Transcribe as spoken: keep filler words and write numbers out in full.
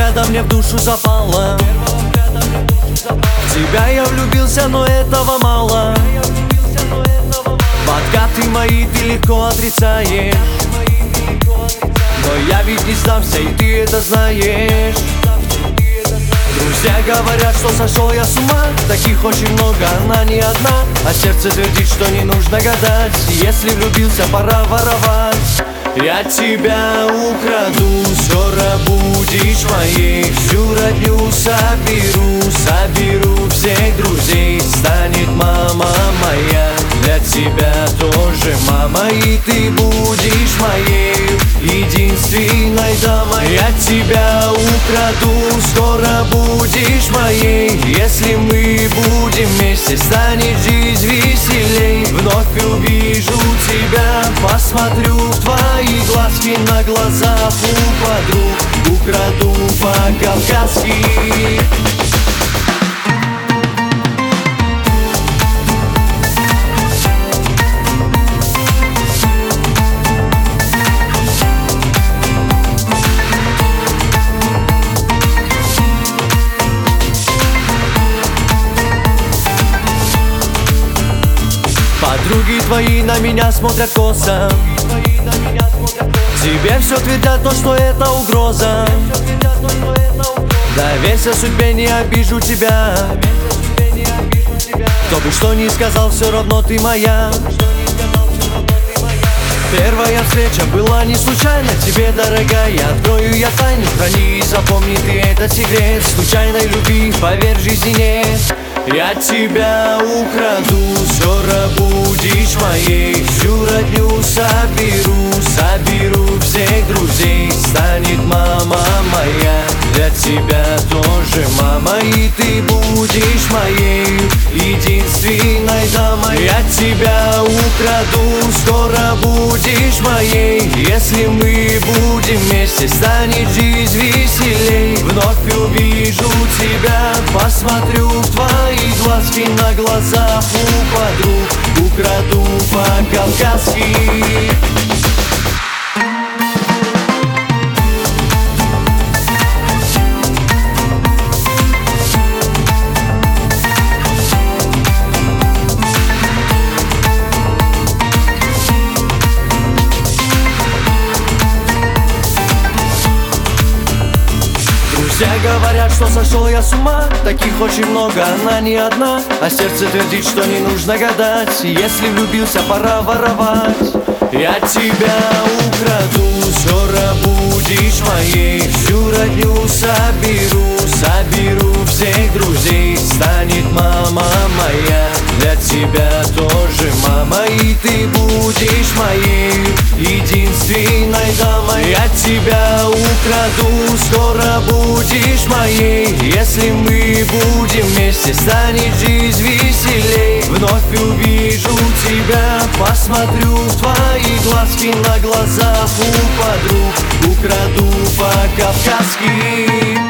взгляда мне в душу запала. В тебя я влюбился, но этого мало. Подкаты мои ты легко отрицаешь, но я ведь не сдамся, и ты это знаешь. Друзья говорят, что сошел я с ума. Таких очень много, она не одна. А сердце твердит, что не нужно гадать. Если влюбился, пора воровать. Я тебя украду, скоро будешь моей. Всю родню соберу, соберу всех друзей. Станет мама моя, для тебя тоже мама. И ты будешь моей единственной дамой. Я тебя украду, скоро будешь моей. Если мы будем вместе, станет жизнь веселей. Вновь увижу тебя, посмотрю в твои глазки, на глазах у подруг украду по-кавказски. Подруги твои на меня смотрят косо. Тебе все твердят то, что это угроза. Доверься судьбе, не обижу тебя. Кто бы что ни сказал, все равно ты моя. Первая встреча была не случайно. Тебе, дорогая, открою я тайну. Храни и запомни ты этот секрет. Случайной любви, поверь, в жизни нет. Я тебя украду, скоро будешь моей. Всю родню соберу, соберу всех друзей. Станет мама моя, для тебя тоже мама. И ты будешь моей единственной дамой. Я тебя украду, скоро будешь моей. Если мы будем вместе, станет жизнь веселей. Вновь увижу тебя, посмотрю в твои глазки, на глазах у подруг украду по-кавказски. Все говорят, что сошел я с ума. Таких очень много, она не одна. А сердце твердит, что не нужно гадать. Если влюбился, пора воровать. Я тебя украду, скоро будешь моей. Всю родню соберу, соберу всех друзей. Станет мама моя, для тебя тоже мама. И ты будешь моей единственной дамой. Я тебя украду, скоро будешь моей. Если мы будем вместе, станет жизнь веселей. Вновь увижу тебя, посмотрю в твои глазки, на глазах у подруг украду по-кавказски.